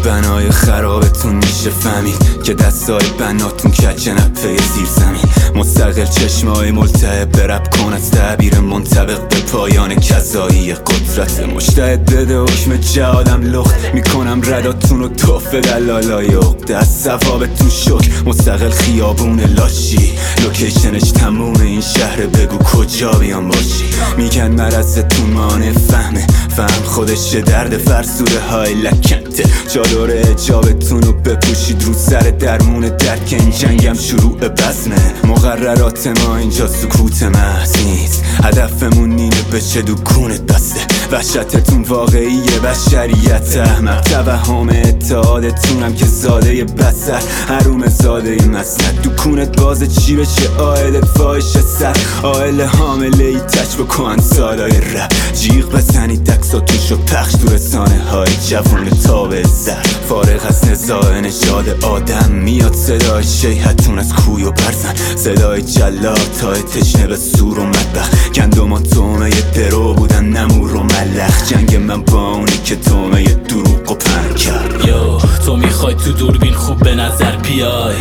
بنای خرابتون میشه فهمید که دستای بناتون کجنه پی زیر زمین. مستقل چشمای ملتهب برب کن از تعبیر منطبق به پایان کذایی قدرت. مجتهد بده حکم جهادم لخت میکنم رداتون رو توفه دلالای عقده. از ثوابتون شک مستقل خیابون لاشی. لوکیشنش تموم این شهر بگو کجا بیام باشی. میگن مرزتون مانع فهم خودش درد فرسوده های لکنته. چادر اجابتون رو بپوشید رو سر درمون درد که این جنگم شروع بزمه. مقررات ما اینجا سکوت محض نیست. هدفمون اینه به چه دکونت بسته. وحشتتون واقعیه بشریت احمق. توهم اتحادتونم که زاده بسر حروم زاده مسند. دکونت باز چی بشه آهد فاحش سر. آهل حامله ای تچ بکن سالای رب. جیغ بزنید دکساتونشو پخش تو رسانه های جوون تابه زر. فارغ از نزاع نژاد آدم میاد صدای شیحتون از کوی و برزن. صدای جلاد تا تشنه به سور و مطبخ. گندم و تومه درو بودن نمور و ملخ. جنگ من با اونی که تومه دروغ و پن کرد. یو تو میخوای تو دوربین خوب به نظر بیای.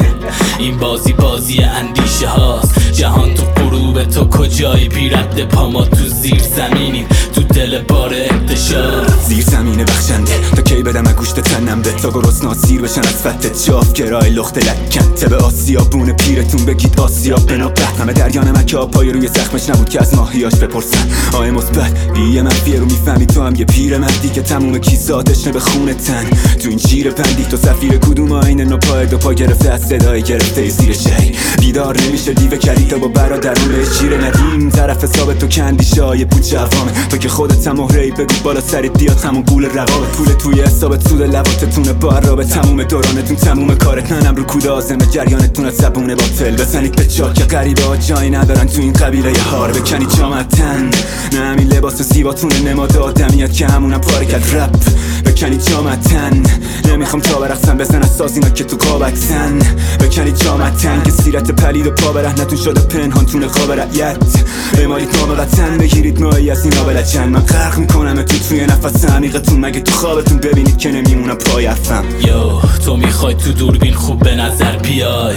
این بازی اندیشه هاست. جهان تو غروب تو کجایی؟ بی رد پا ما تو زیر زمینیم. تو دل بار انتشار زیر زمین بخشنده تا کی بدم گوشت تنم به تا گرسنا سیر بشن از فت جاف گرای لخت لکنته. به آسیابون پیرتون بگید آسیاب بنابه. همه دریا نمک پای روی زخمش نبود که از ماهیاش بپرسن. آه مثبت بیه منفیه رو میفهمی تو هم یه پیر مردی که تموم کیساتش به خون تن. تو این شیر پندی تو سفیر کدوم آینه نو پای دو پا گرفته از صدای گرفته زیر شهر. بیدار نمیشه دیو کلیتا با برادرون به شیر ندیم. طرف حساب تو کندی شای پوچ عوامه. تو که خودت هم مهره‌ای بگو بالا سرت بیاد همون گول رقابت. پول توی حسابت سود لواتتونه با عرابه. تموم دورانتون تموم کارت ننم رو کود آزمه. جریانتون از زبونه باطل بزنید به چاک که غریبه ها جایی ندارن تو این قبیله ی هار. بکنید جامتن نه همین لباس زیباتون نماد آدمیت که همونم پاره کرد رپ. بکنید جامتن نمیخوام تا برقصم بزن از سازینا که تو قابکسن. بکنید جامتن که سیرت پلید و پا برهنتون شده پنهان تون خواب رعیت. بمارید نام وطن بگیرید مایی از این آبلچن. من غرق میکنم توی نفس عمیقتون. مگه تو خوابتون ببینید که نمیمونم پای حرفم. یو تو میخوای تو دوربین خوب به نظر بیای.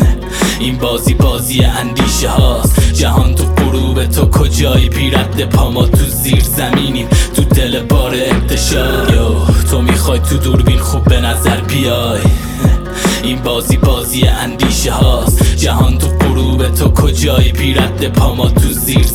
این بازی اندیشه هاست. جهان تو غروب تو کجایی؟ بی رد پا ما تو زیر زمینیم. تو دل بار انتشار یو تو میخوای تو دوربین خوب به نظر بیای. این بازی اندیشه هاست. جهان تو غروب تو کجایی؟ بی رد پا ما تو زیر